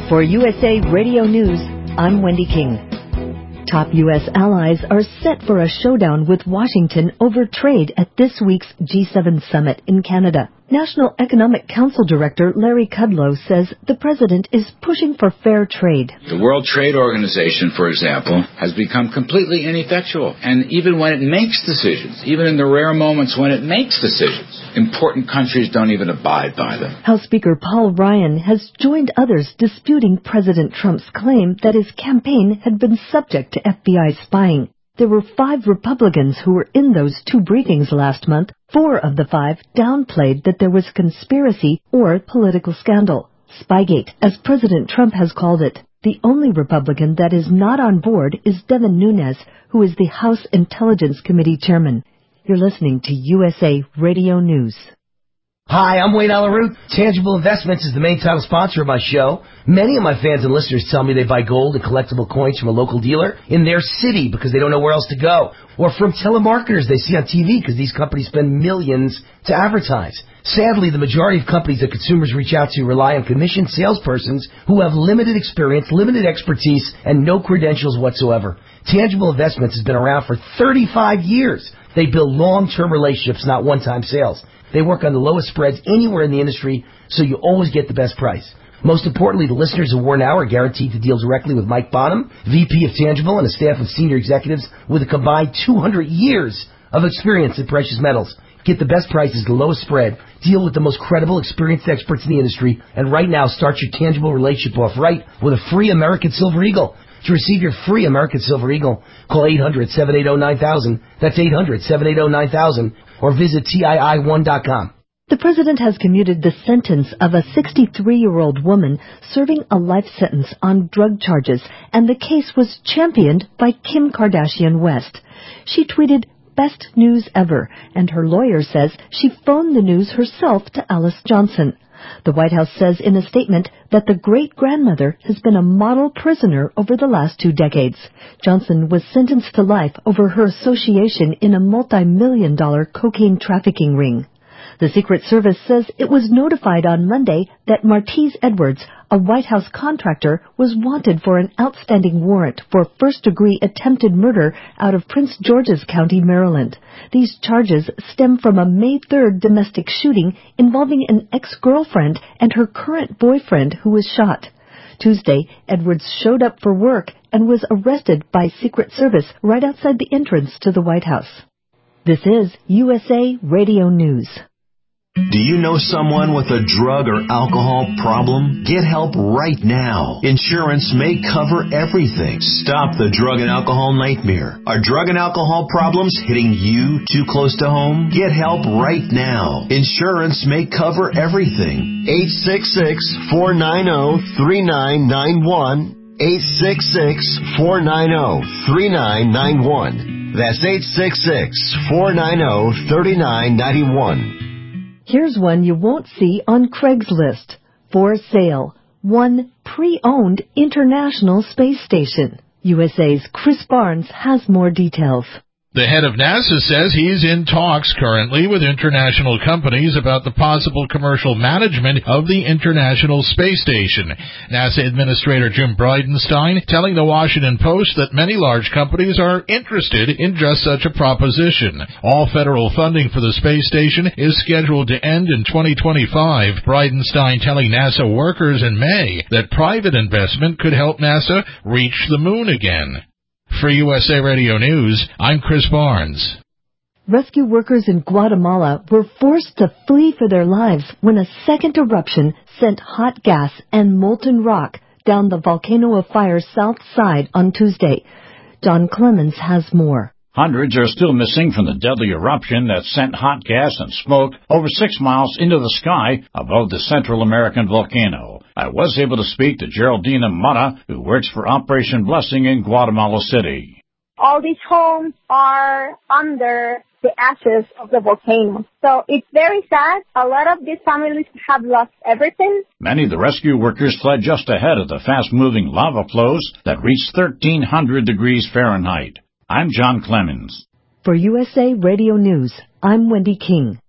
For USA Radio News, I'm Wendy King. Top U.S. allies are set for a showdown with Washington over trade at this week's G7 summit in Canada. National Economic Council Director Larry Kudlow says the president is pushing for fair trade. The World Trade Organization, for example, has become completely ineffectual. And even when it makes decisions, even in the rare moments when it makes decisions, important countries don't even abide by them. House Speaker Paul Ryan has joined others disputing President Trump's claim that his campaign had been subject to FBI spying. There were 5 Republicans who were in those 2 briefings last month. 4 of the 5 downplayed that there was conspiracy or political scandal. Spygate, as President Trump has called it. The only Republican that is not on board is Devin Nunes, who is the House Intelligence Committee chairman. You're listening to USA Radio News. Hi, I'm Wayne Alaroot. Tangible Investments is the main title sponsor of my show. Many of my fans and listeners tell me they buy gold and collectible coins from a local dealer in their city because they don't know where else to go. Or from telemarketers they see on TV because these companies spend millions to advertise. Sadly, the majority of companies that consumers reach out to rely on commissioned salespersons who have limited experience, limited expertise, and no credentials whatsoever. Tangible Investments has been around for 35 years. They build long-term relationships, not one-time sales. They work on the lowest spreads anywhere in the industry, so you always get the best price. Most importantly, the listeners of War Now are guaranteed to deal directly with Mike Bonham, VP of Tangible, and a staff of senior executives with a combined 200 years of experience in precious metals. Get the best prices, the lowest spread, deal with the most credible, experienced experts in the industry, and right now start your Tangible relationship off right with a free American Silver Eagle. To receive your free American Silver Eagle, call 800-780-9000. That's 800-780-9000. Or visit TII1.com. The president has commuted the sentence of a 63-year-old woman serving a life sentence on drug charges, and the case was championed by Kim Kardashian West. She tweeted, "Best news ever," and her lawyer says she phoned the news herself to Alice Johnson. The White House says in a statement that the great-grandmother has been a model prisoner over the last 2 decades. Johnson was sentenced to life over her association in a multi-million-dollar cocaine trafficking ring. The Secret Service says it was notified on Monday that Martise Edwards, a White House contractor, was wanted for an outstanding warrant for first-degree attempted murder out of Prince George's County, Maryland. These charges stem from a May 3rd domestic shooting involving an ex-girlfriend and her current boyfriend who was shot. Tuesday, Edwards showed up for work and was arrested by Secret Service right outside the entrance to the White House. This is USA Radio News. Do you know someone with a drug or alcohol problem? Get help right now. Insurance may cover everything. Stop the drug and alcohol nightmare. Are drug and alcohol problems hitting you too close to home? Get help right now. Insurance may cover everything. 866-490-3991. 866-490-3991. That's 866-490-3991. Here's one you won't see on Craigslist. For sale. One pre-owned International Space Station. USA's Chris Barnes has more details. The head of NASA says he's in talks currently with international companies about the possible commercial management of the International Space Station. NASA Administrator Jim Bridenstine telling the Washington Post that many large companies are interested in just such a proposition. All federal funding for the space station is scheduled to end in 2025. Bridenstine telling NASA workers in May that private investment could help NASA reach the moon again. For USA Radio News, I'm Chris Barnes. Rescue workers in Guatemala were forced to flee for their lives when a second eruption sent hot gas and molten rock down the Volcano of Fire's south side on Tuesday. John Clemens has more. Hundreds are still missing from the deadly eruption that sent hot gas and smoke over 6 miles into the sky above the Central American volcano. I was able to speak to Geraldina Mata, who works for Operation Blessing in Guatemala City. All these homes are under the ashes of the volcano. So it's very sad. A lot of these families have lost everything. Many of the rescue workers fled just ahead of the fast-moving lava flows that reached 1,300 degrees Fahrenheit. I'm John Clemens. For USA Radio News, I'm Wendy King.